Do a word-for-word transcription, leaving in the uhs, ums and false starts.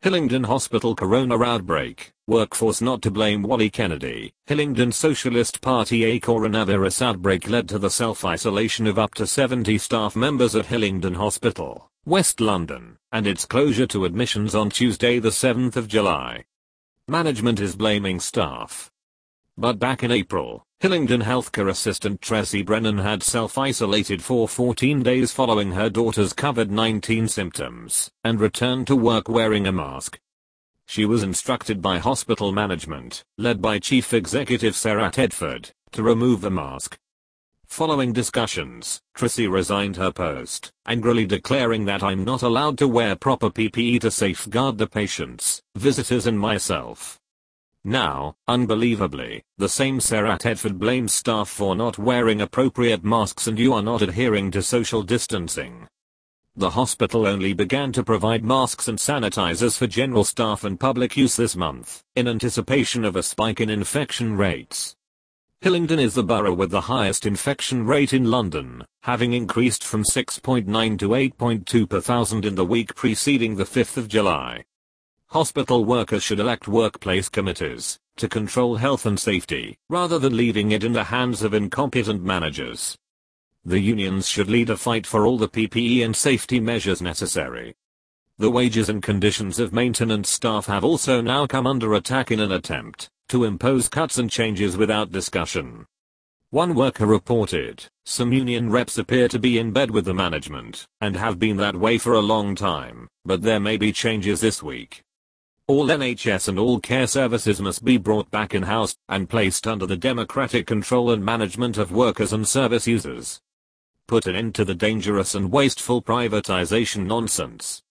Hillingdon Hospital Corona Outbreak, Workforce Not to Blame. Wally Kennedy. Hillingdon Socialist Party. A coronavirus outbreak led to the self-isolation of up to seventy staff members at Hillingdon Hospital, West London, and its closure to admissions on Tuesday the seventh of July. Management is blaming staff. But back in April, Hillingdon healthcare assistant Tracy Brennan had self-isolated for fourteen days following her daughter's COVID nineteen symptoms, and returned to work wearing a mask. She was instructed by hospital management, led by Chief Executive Sarah Tedford, to remove the mask. Following discussions, Tracy resigned her post, angrily declaring that I'm not allowed to wear proper P P E to safeguard the patients, visitors and myself. Now, unbelievably, the same Sarah Tedford blames staff for not wearing appropriate masks and you are not adhering to social distancing. The hospital only began to provide masks and sanitizers for general staff and public use this month, in anticipation of a spike in infection rates. Hillingdon is the borough with the highest infection rate in London, having increased from six point nine to eight point two per thousand in the week preceding the fifth of July. Hospital workers should elect workplace committees to control health and safety, rather than leaving it in the hands of incompetent managers. The unions should lead a fight for all the P P E and safety measures necessary. The wages and conditions of maintenance staff have also now come under attack in an attempt to impose cuts and changes without discussion. One worker reported, some union reps appear to be in bed with the management, and have been that way for a long time, but there may be changes this week. All N H S and all care services must be brought back in-house and placed under the democratic control and management of workers and service users. Put an end to the dangerous and wasteful privatization nonsense.